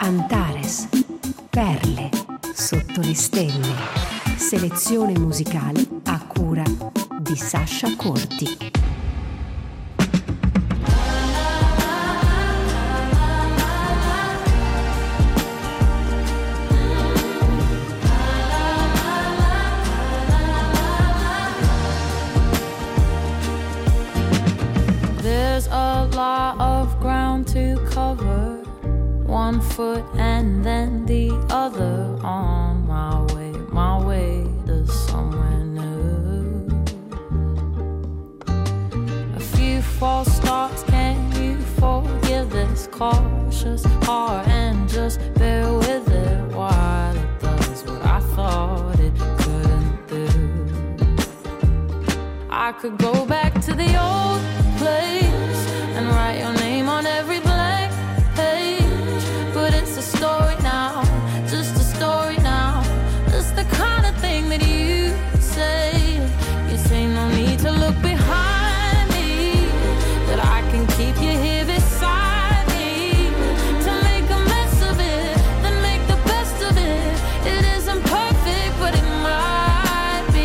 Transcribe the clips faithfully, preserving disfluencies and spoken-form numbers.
Antares, perle sotto le stelle. Selezione musicale a cura di Sasha Corti. There's a lot of ground to cover, one foot and then the other, on my way, my way to somewhere new. A few false starts, can you forgive this cautious heart and just bear with it while it does what I thought it couldn't do? I could go back to the old place and write your name on every blank page, but it's a story now, just a story now. That's the kind of thing that you say. You say no need to look behind me, that I can keep you here beside me, to make a mess of it, then make the best of it. It isn't perfect, but it might be.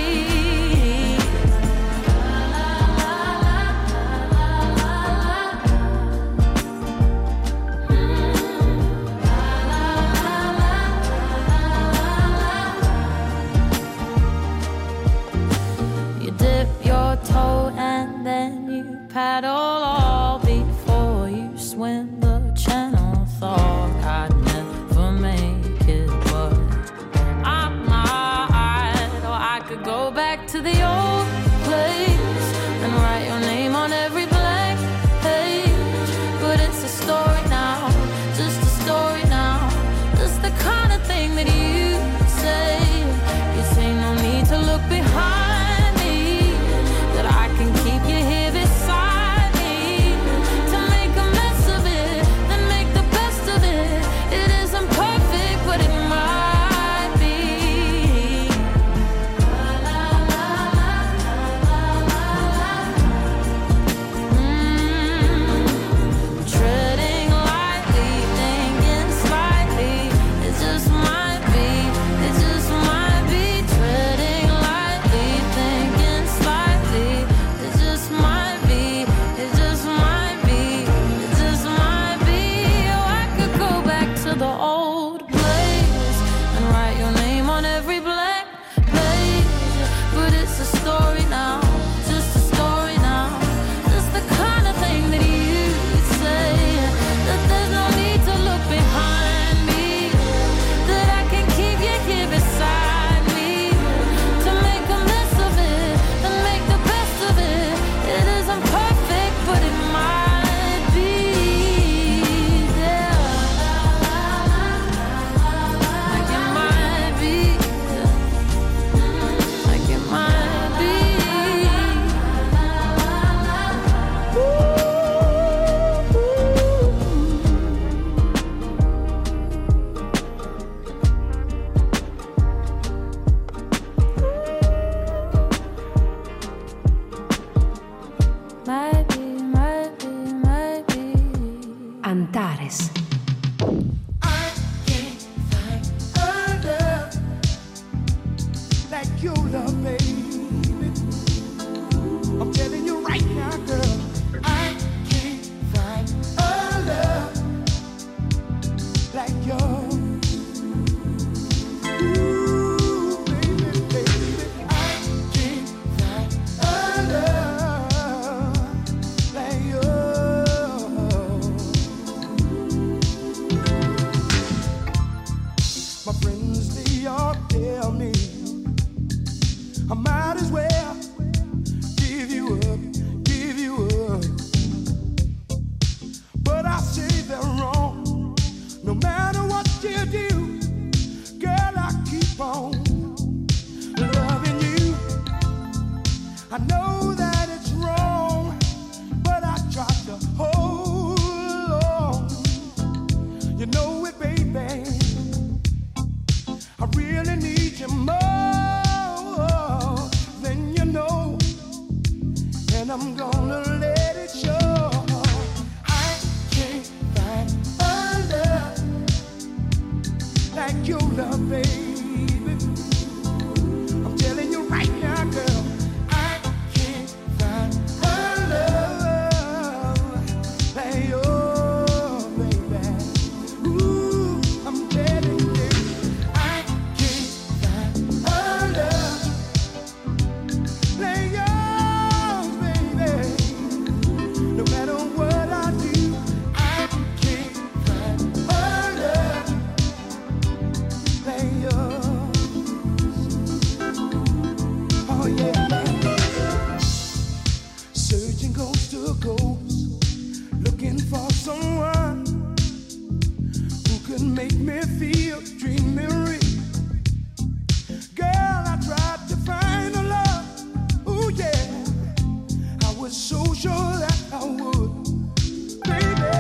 You dip your toe and then you paddle all before you swim the channel. Thought I'd never make it, but I might. Or I could go back to the old place and write your name on every blank page, but it's a story now, just a story now. That's the kind of thing that you say. You say no need to look behind me, that I can keep you here beside me, to make a mess of it, then make the best of it. It isn't perfect, but it might be. Mm, treading lightly, thinking slightly. It just might be, it just might be. Treading lightly, thinking slightly. It just might be, it just might be, it just might be. Oh, I could go back to the old place and write your name on every blank page, but it's a story now, just a story now. That's the kind of thing that you'd say, that there's no need to look behind me, that I can keep you here beside me, to make a mess of it, and make the best of it. It isn't perfect, but it might be there. Like it might be, like it might be. Might be, might be, might be. Antares, I can't find a love like your love, baby. I'm telling you right now, girl. I can't find a love like yours. Ooh, baby, baby. I can't find a love like yours. My friends, they all tell me I might as well give you up, give you up. But I say they're wrong. No matter what you do, girl, I keep on loving you. I know that it's wrong, but I try to hold on. You know it, baby. I really need you more than you know, and I'm gonna let it show. I can't find a love your love, baby. I'm telling you right now, girl, I can't find a love like yours, baby. Ooh, I'm telling you, I can't find a love like yours, baby. No matter what I do, I can't find a love like yours. Oh yeah, searching coast to coast, looking for someone who could make me feel, dream me real. Girl, I tried to find a love, ooh yeah, I was so sure that I would, baby,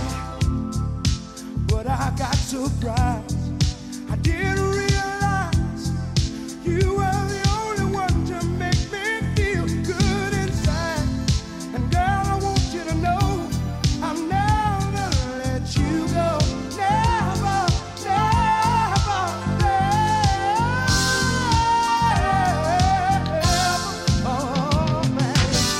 but I got surprised. I didn't realize you were the only one to make me feel good inside. And girl, I want you to know I'm never gonna let you go. Never, never, never. Oh man.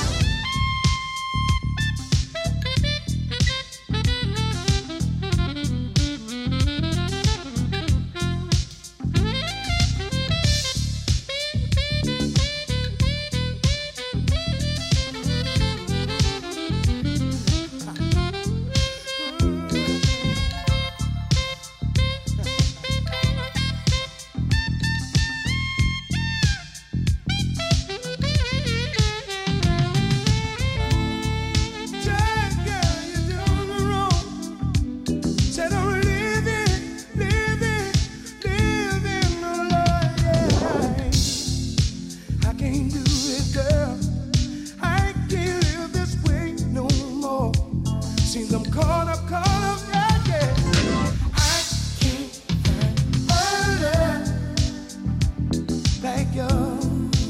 Said, girl, you're doing me wrong. Said I'm living, living, living a lie. I can't do it, girl. I can't live this way no more. Seems I'm caught up, caught up, yeah, yeah. I can't find a love like yours.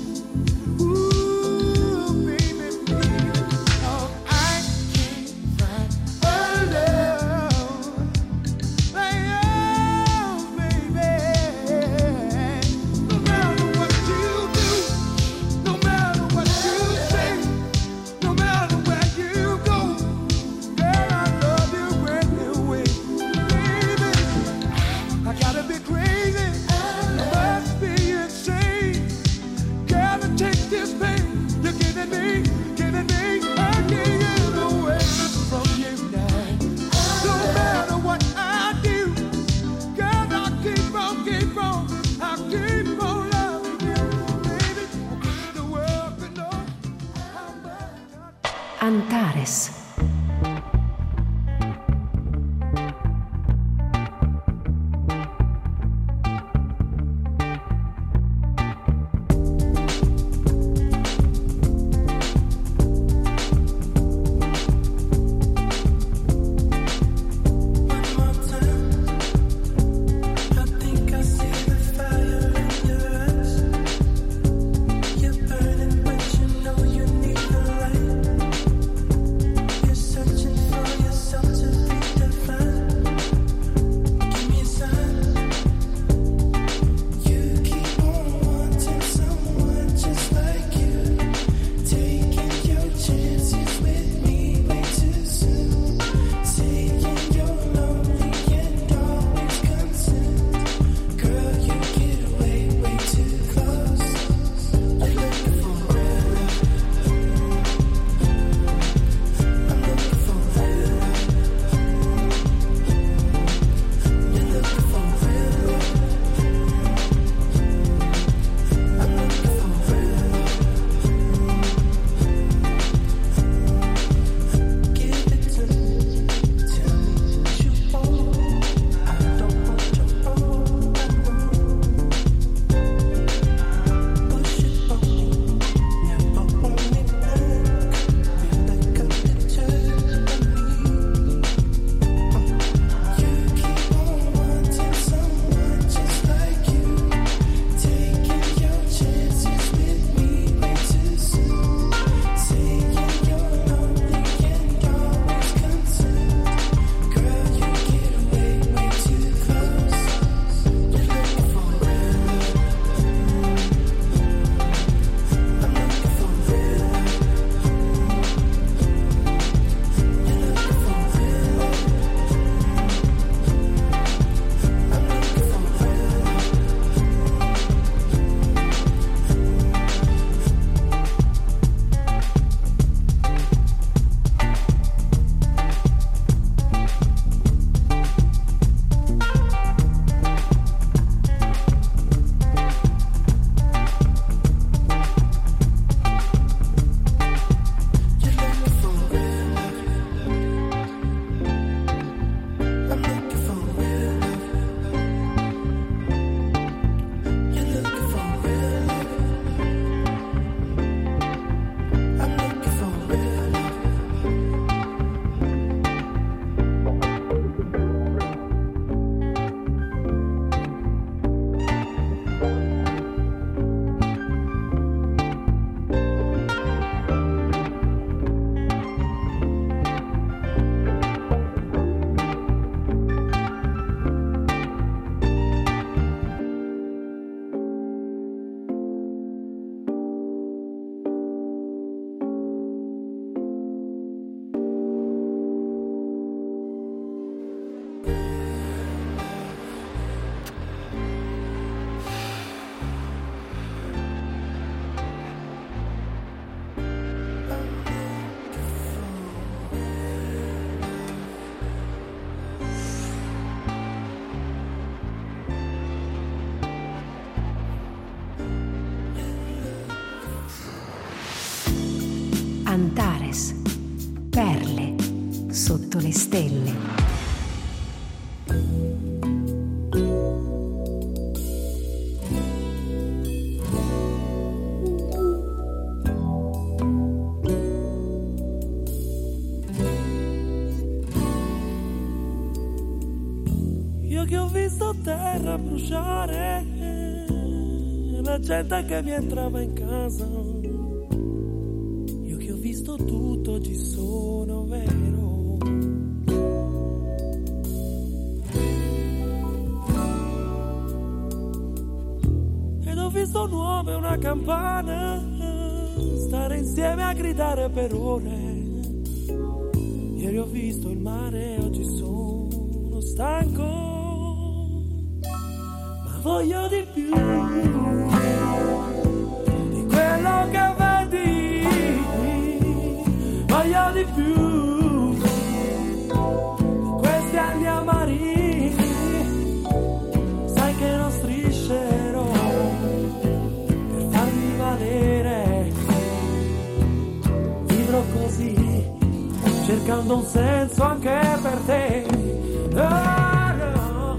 Ooh, baby, baby. Oh, I can't find a love like yours, baby. No matter what you do, no matter what you say, no matter where you go, girl, I love you anyway, baby. I gotta be crazy, I must be insane. Gotta take this pain you're giving me, giving me. I can't get away from you now. No matter what I do, girl, I keep on, keep on, I keep on loving you, baby. The world can know how much I Antares. I think I see the fire in your eyes. You're burning, but you know you need the light. sotto le stelle. Io che ho visto terra bruciare, la gente che mi entrava in casa, io che ho visto tutto, ci sono vero. Ed ho visto nuove una campana, stare insieme a gridare per ore. Ieri ho visto il mare, oggi sono stanco, ma voglio di più di quello che vedi, voglio di più di questi anni amari, sai che non striscerò per farmi valere, vivrò così cercando un senso anche per te. Oh, no.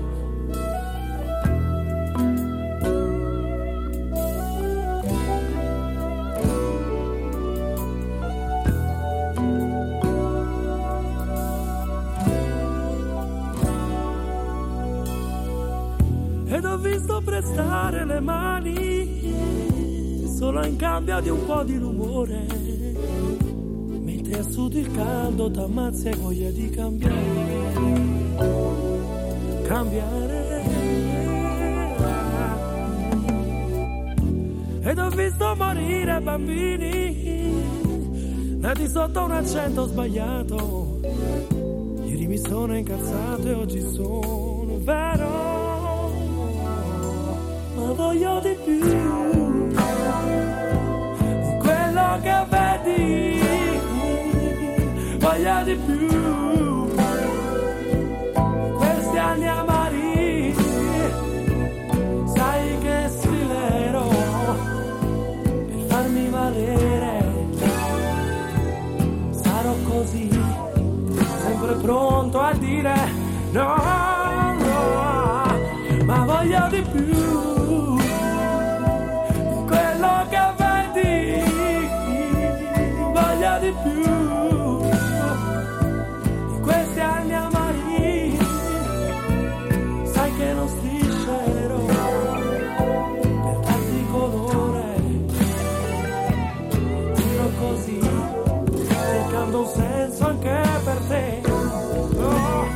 Ed ho visto prestare le mani solo in cambio di un po' di rumore, mentre a sud il caldo t'ammazza e voglia di cambiare, cambiare. Ed ho visto morire bambini nati sotto un accento sbagliato. Ieri mi sono incazzato e oggi sono vero, ma voglio di più di quello che vedi, voglio di più questi anni amari, sai che sfilerò per farmi valere, sarò così sempre pronto a dire no, no, ma voglio di più di quello che vedi, voglio di più questi anni amari, sai che non striscerò per darti colore, dirò così cercando un senso anche per te. Oh.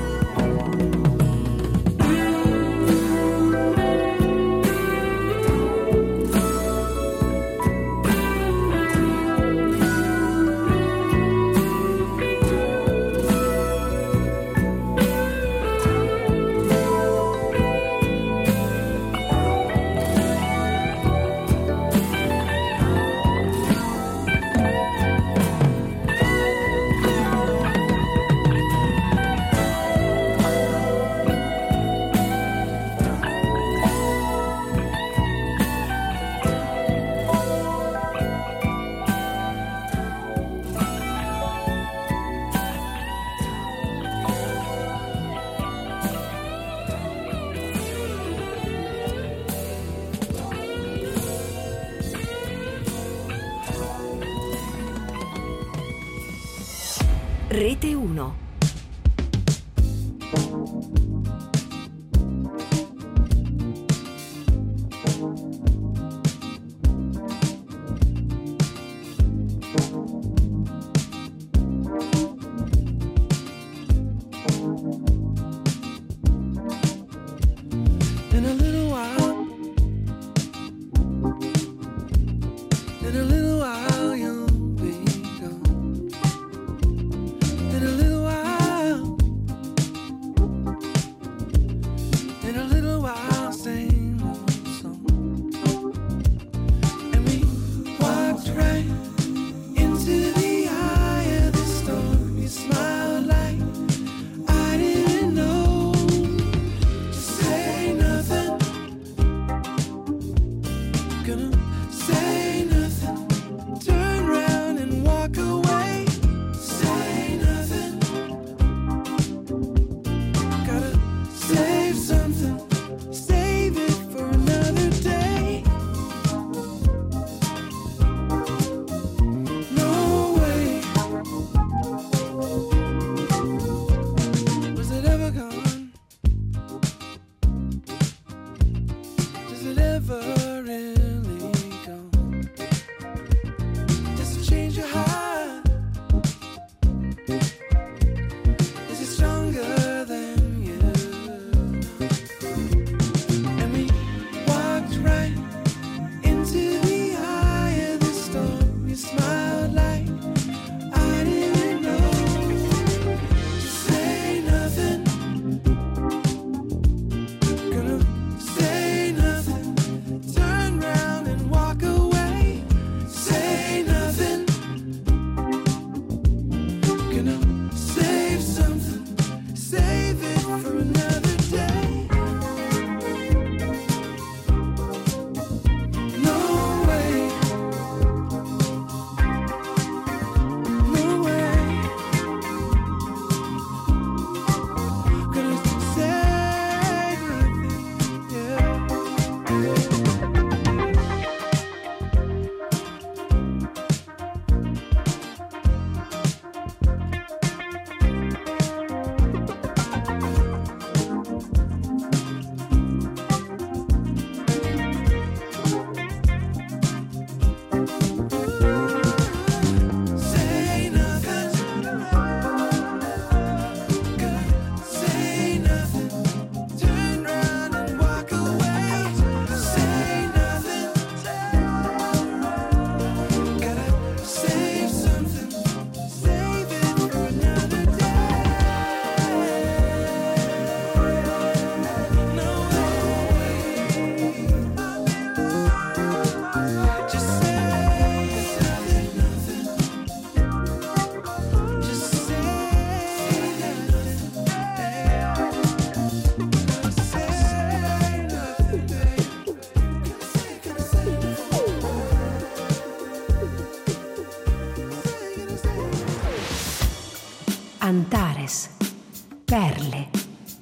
Rete uno. In a little while, in a little while you'll be gone. In a little while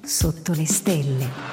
sotto le stelle.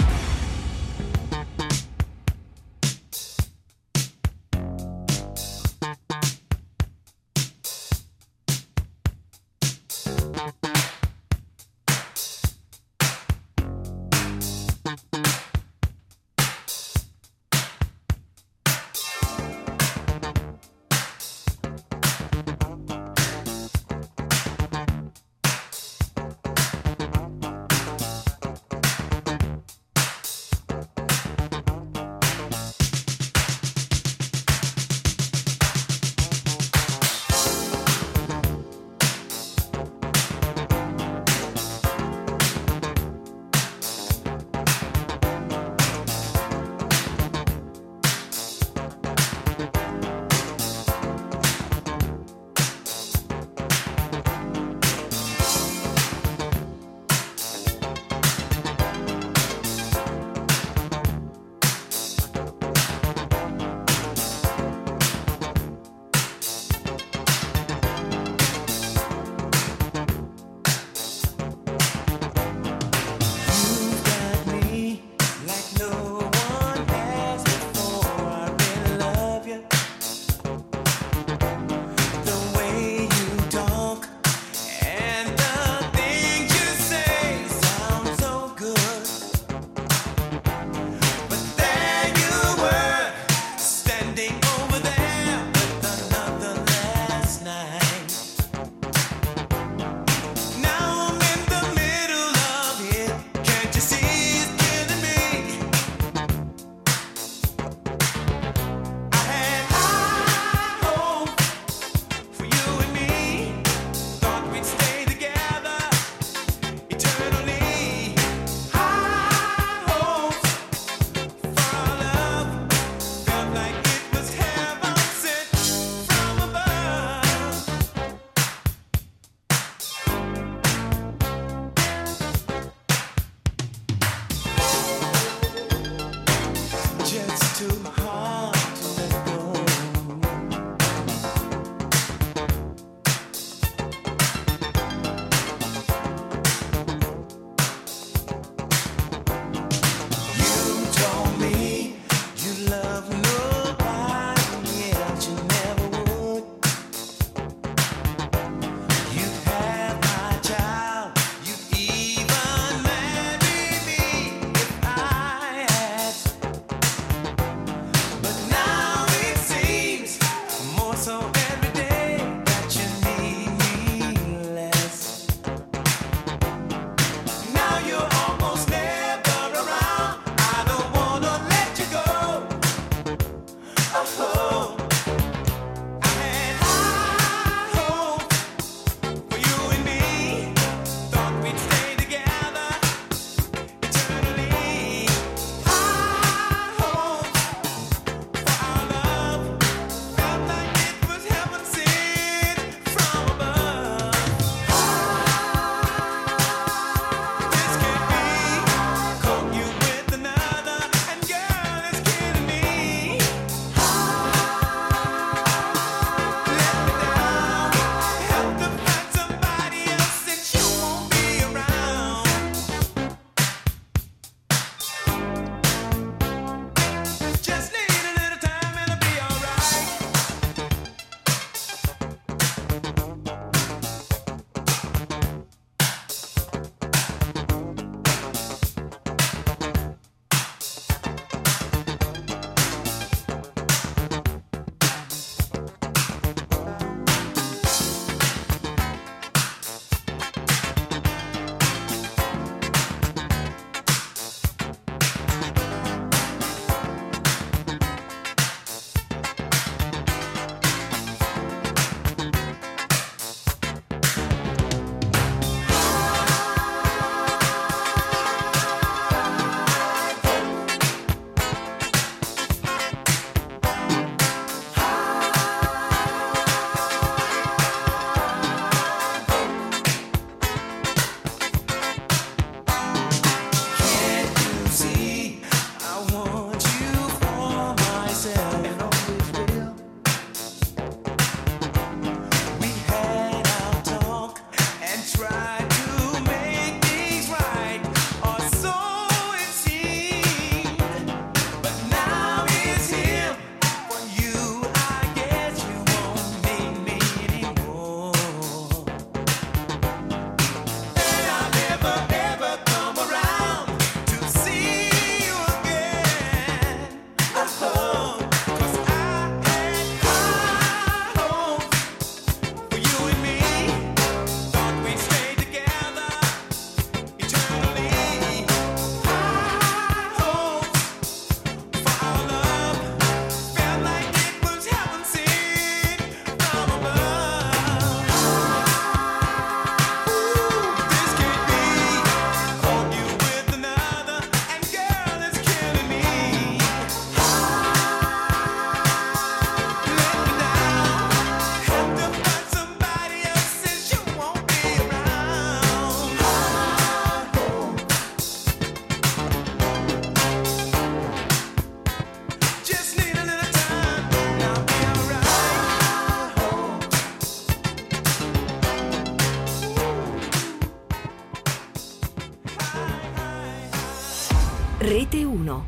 Rete uno.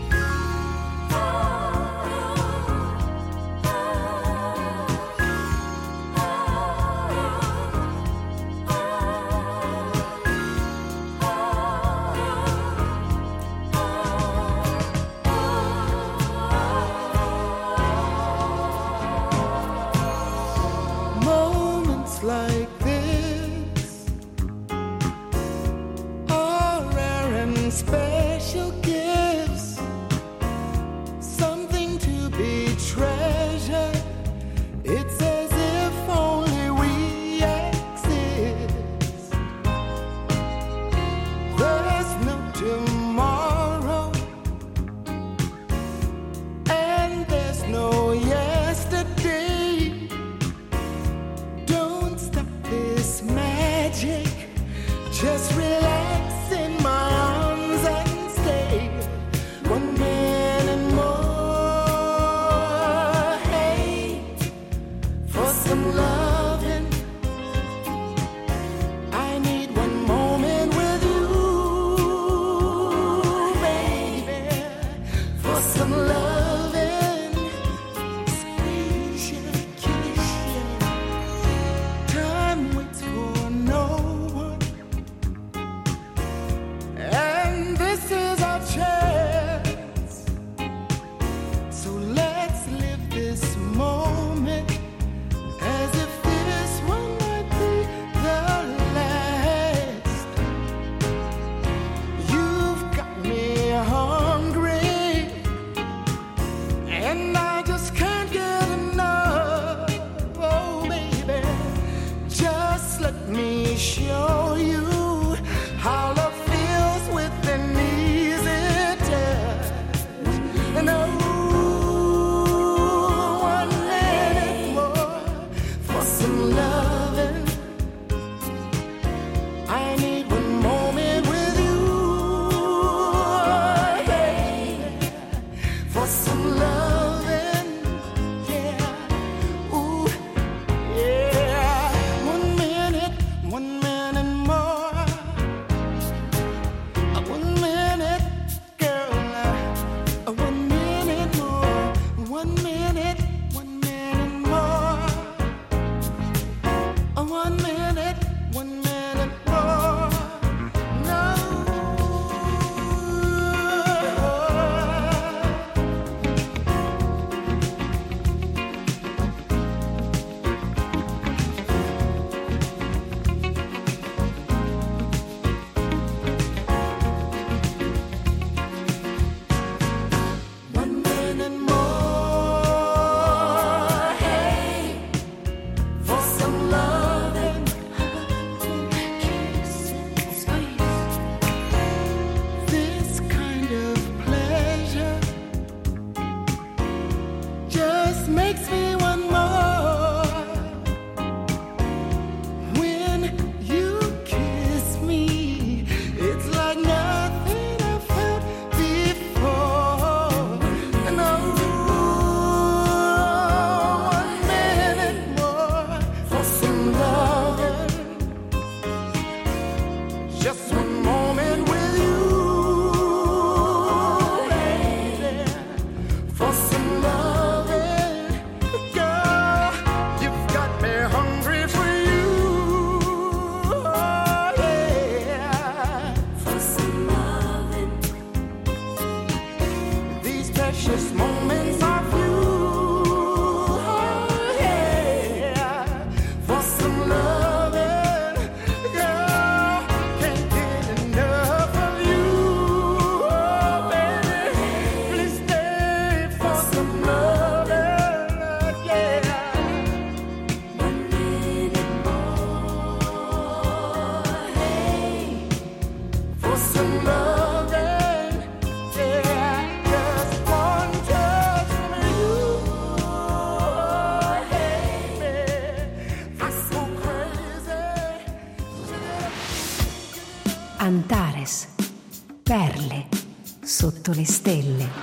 Moments like this are rare and special gifts, something to be treasured. It's as if only we exist. There's no tomorrow, and there's no yesterday. Don't stop this magic. Just relax in my arms and stay one minute more. Hey, for some loving, I need one moment with you, baby. For some loving, squeeze you, kiss you. Time waits for no one, and this is our chance. So let's live this moment as if this one might be the last. You've got me hungry, and I just can't get enough. Oh, baby, just let me show you how love feels with an easy touch. And oh, one minute more for some loving. I need one moment with you, hey, for some loving, yeah, ooh, yeah. One minute, one minute more, uh, one minute, girl, uh, one minute more, one minute, one minute more, uh, one minute, one minute more, no. One minute more, hey, for some loving, kiss and squeeze. This kind of pleasure just makes me want more. When you kiss me, it's like nothing I've felt before. And oh, one minute more for some loving. Just one moment with you, baby, for some loving. Girl, you've got me hungry for you, oh, yeah, for some loving. These precious moments are few, oh, yeah, for some loving. Girl, can't get enough of you, oh, baby, please stay for some loving, yeah. One minute more, hey, for some loving, yeah. Just one touch from you, hey, I'm so crazy. Antares. Perle sotto le stelle.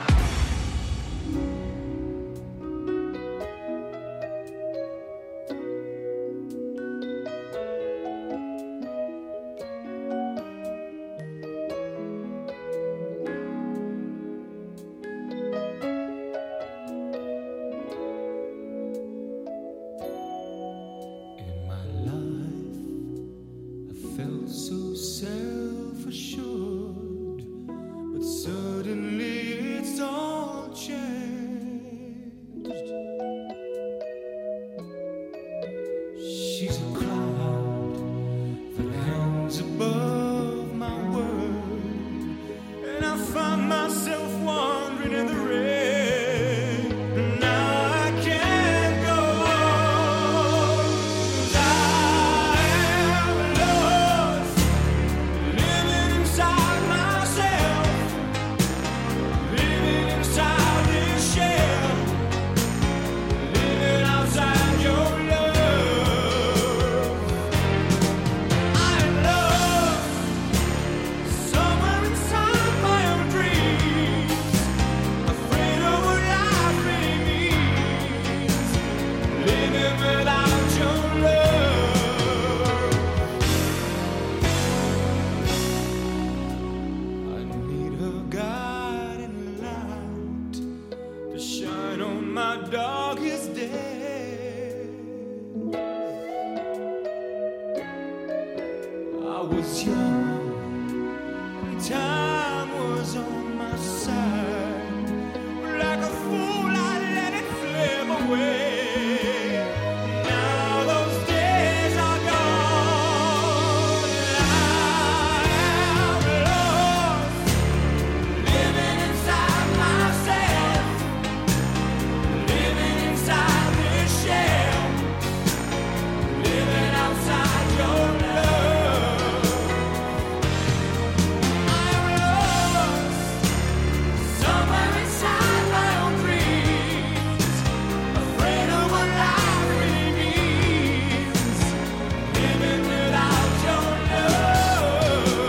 I find myself wandering in the rain. Now I can't go on. I am lost, living inside myself, living inside this shell, living outside your love. I'm lost somewhere inside my own dreams, afraid of what life really means, living without your love. I need a guiding light to shine on my darkest day. I was young and time was on my side. Like a fool, I let it slip away. Now those days are gone. I am lost, living inside myself, living inside this shell, living outside your love. I'm lost somewhere inside my own dreams, afraid of what life really means, living without your love.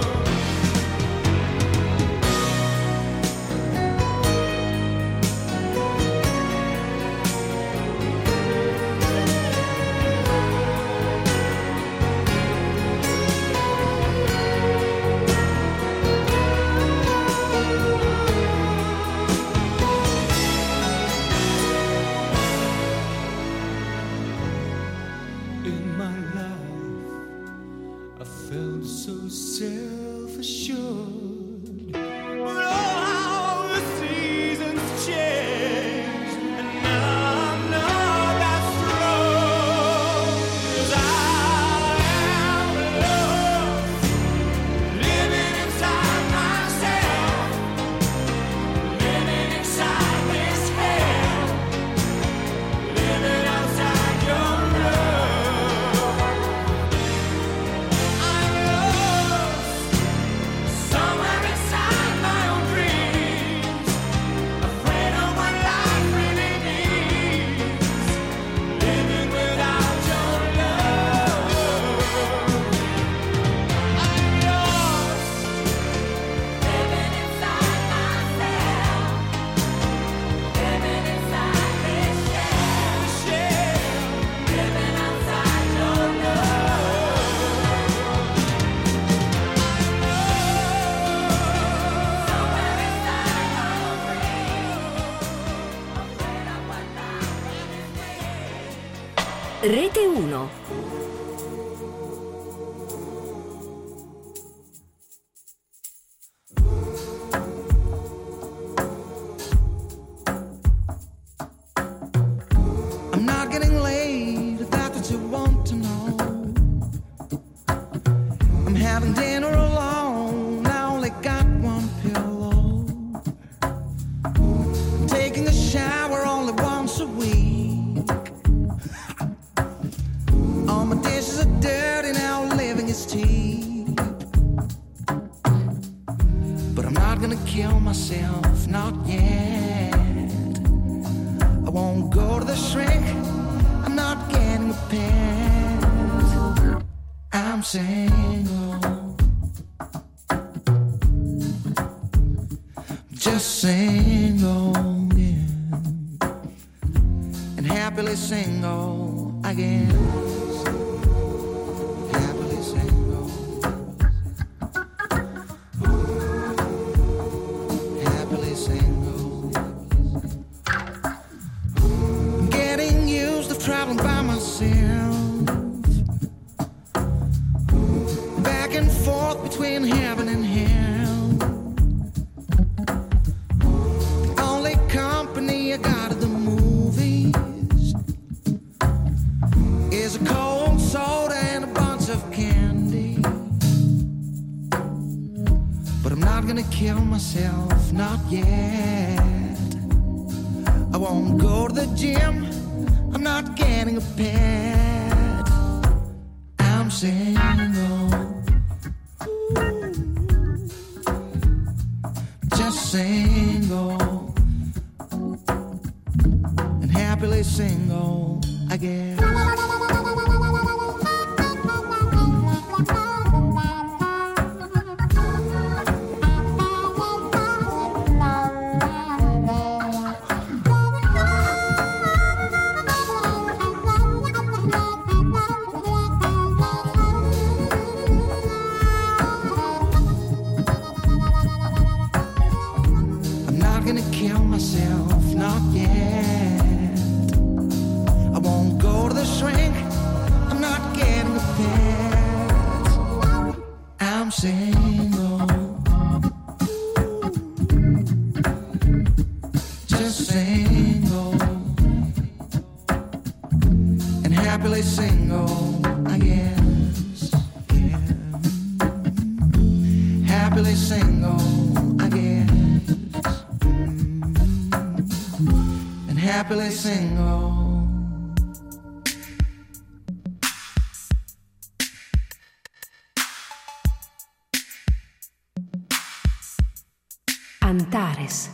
In my life, I felt so self-assured. But oh, how the seasons change, and now I'm not that strong. 'Cause I am lost, living inside myself, living inside this hell, living outside your love. I'm lost somewhere inside my own dreams, afraid of what life really means, living without your love. I'm lost, living inside myself, living inside this shell, living outside your love. Somewhere inside my own dreams, afraid of what life really means. Rete uno. I'm not getting laid, if that's what you want to know. I'm having dinner alone, I only got one pillow. Taking a shower only once a week. All my dishes are dirty now, living is cheap. But I'm not gonna kill myself, not yet. I won't go to the shrink, I'm not getting a pet. I'm single, just single, yeah. And happily single, I guess. Happily single, happily single. Getting used to traveling by myself, back and forth between heaven and hell. The only company I got at the movies is a cold soda and a bunch of candy. But I'm I'm not gonna kill myself, not yet. I won't go to the gym, I'm not getting a pet. I'm single, just single, and happily single, I guess. Antares.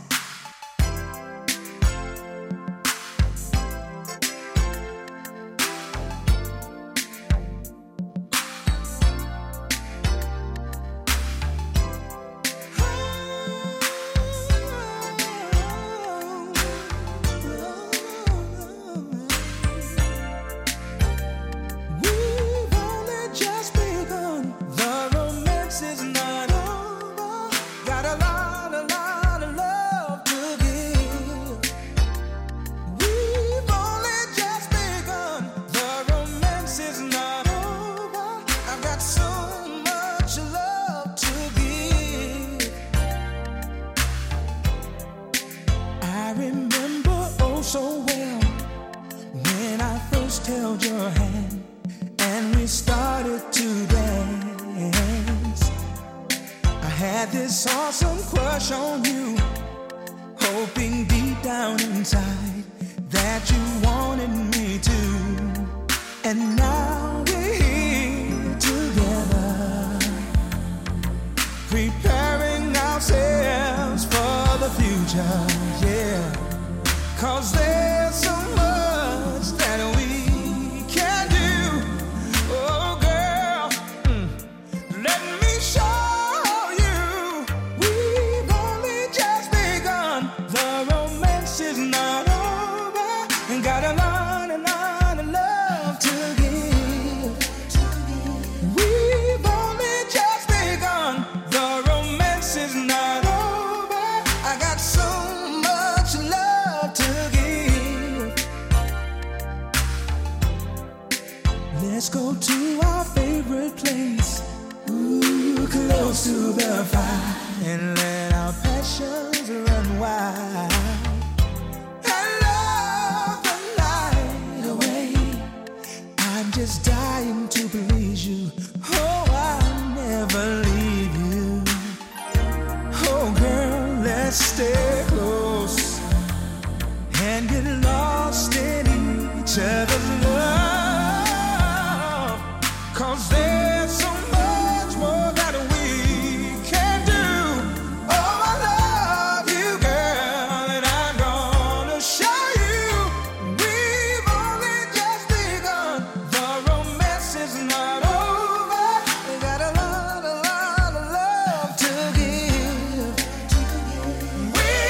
We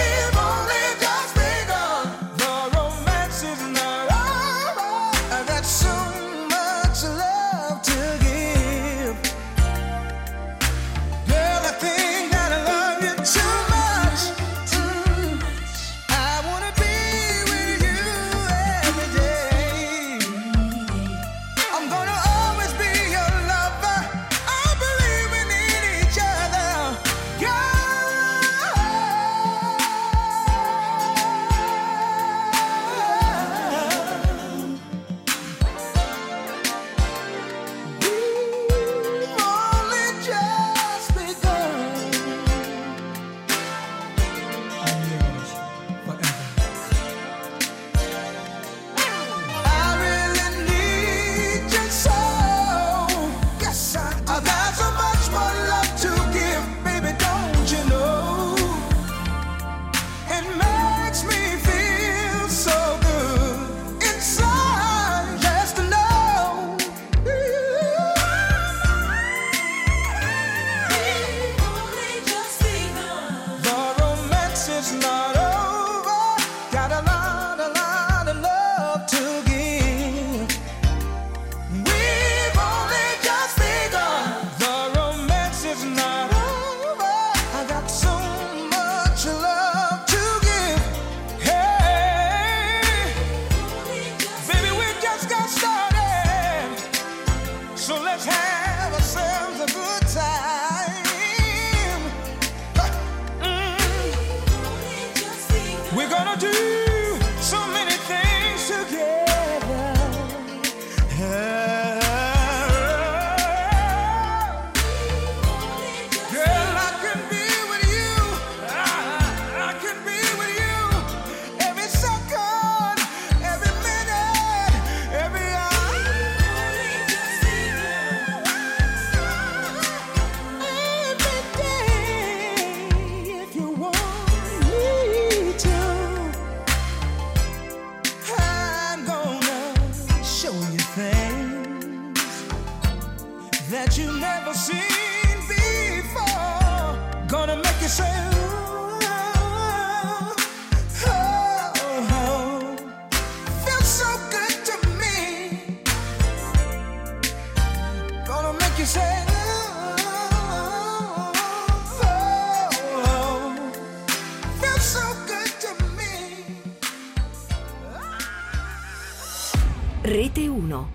Rete uno.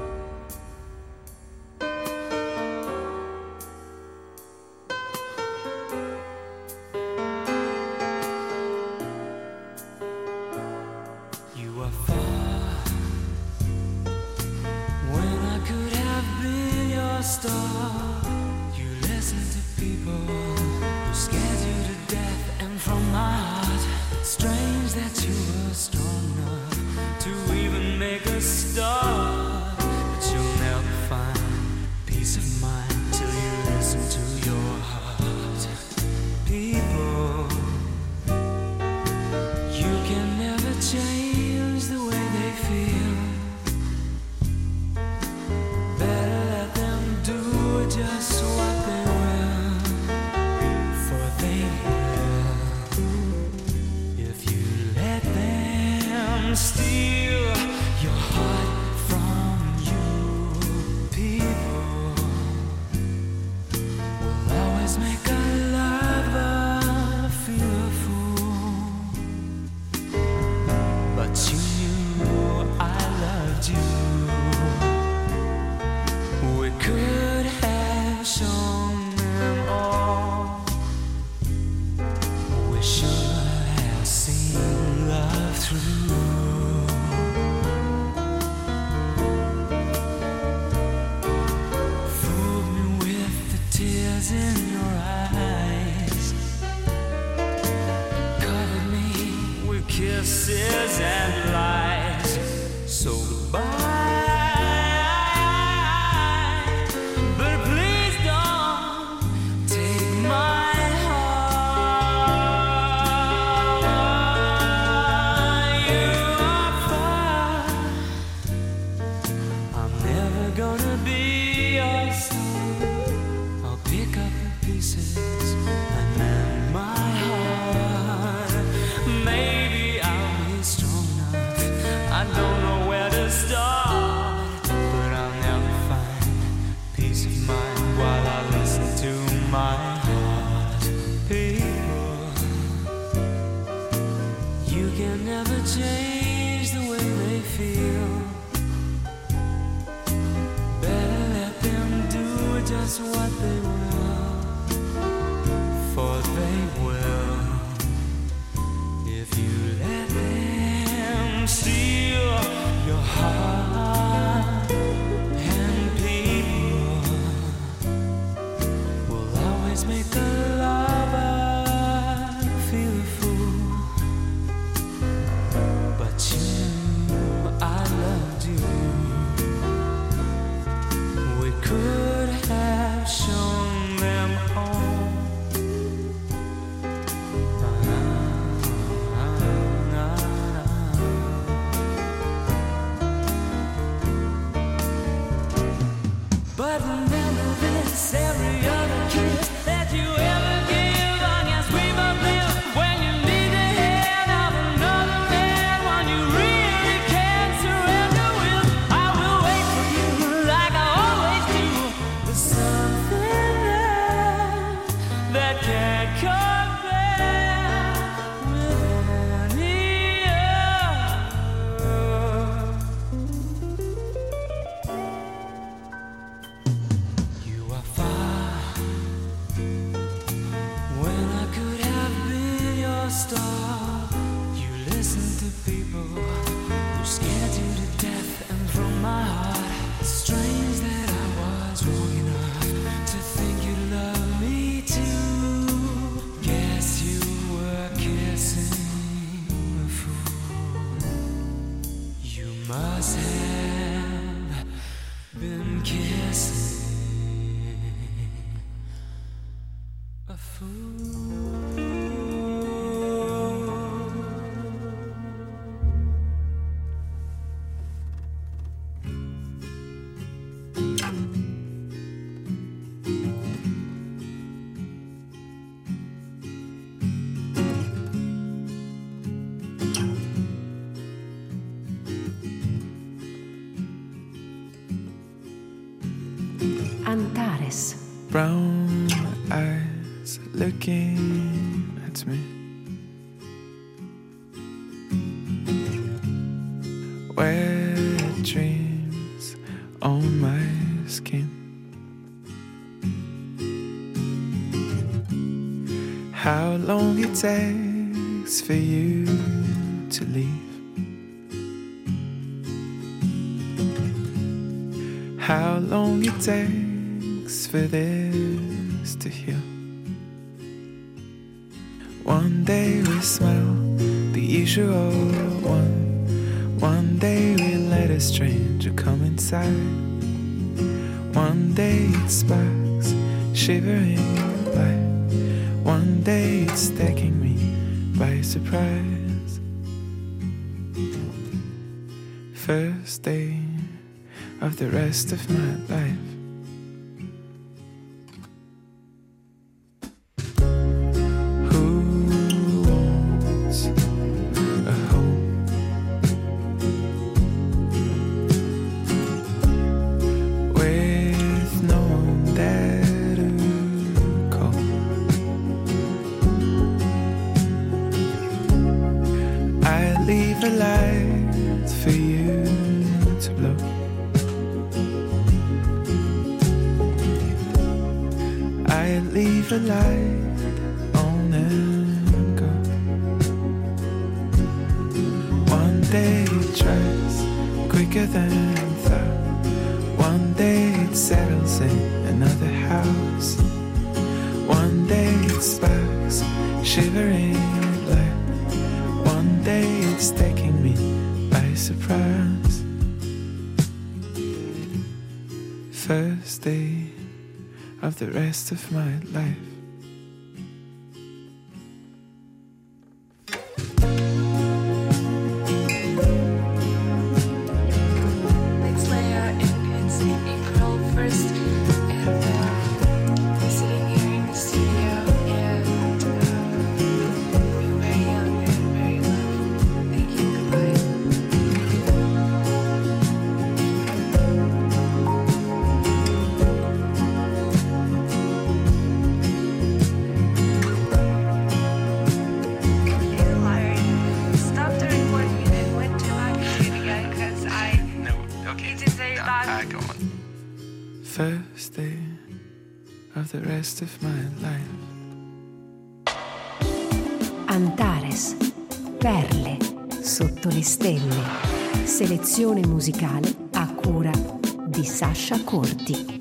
Antares. Brown eyes looking at me. Where dreams skin. How long it takes for you to leave. How long it takes for this to heal. One day we smell the usual one. One day we let a stranger come inside. One day it sparks shivering light. One day it's taking me by surprise. First day of the rest of my life. Leave a light for you to blow. I leave a light on and go. One day it tries quicker than thought. One day it settles in another house. One day it sparks shivering light. One day it's taking me by surprise. First day of the rest of my life. Next layer, and it's April first, and uh, we're sitting here in the studio, and uh, we're very young and very loved. Thank you, goodbye. Stop the recording and went to my computer again because I No, okay. It is very No, bad. I go on. First day of the rest of my life. Antares, perle sotto le stelle. Selezione musicale a cura di Sasha Corti.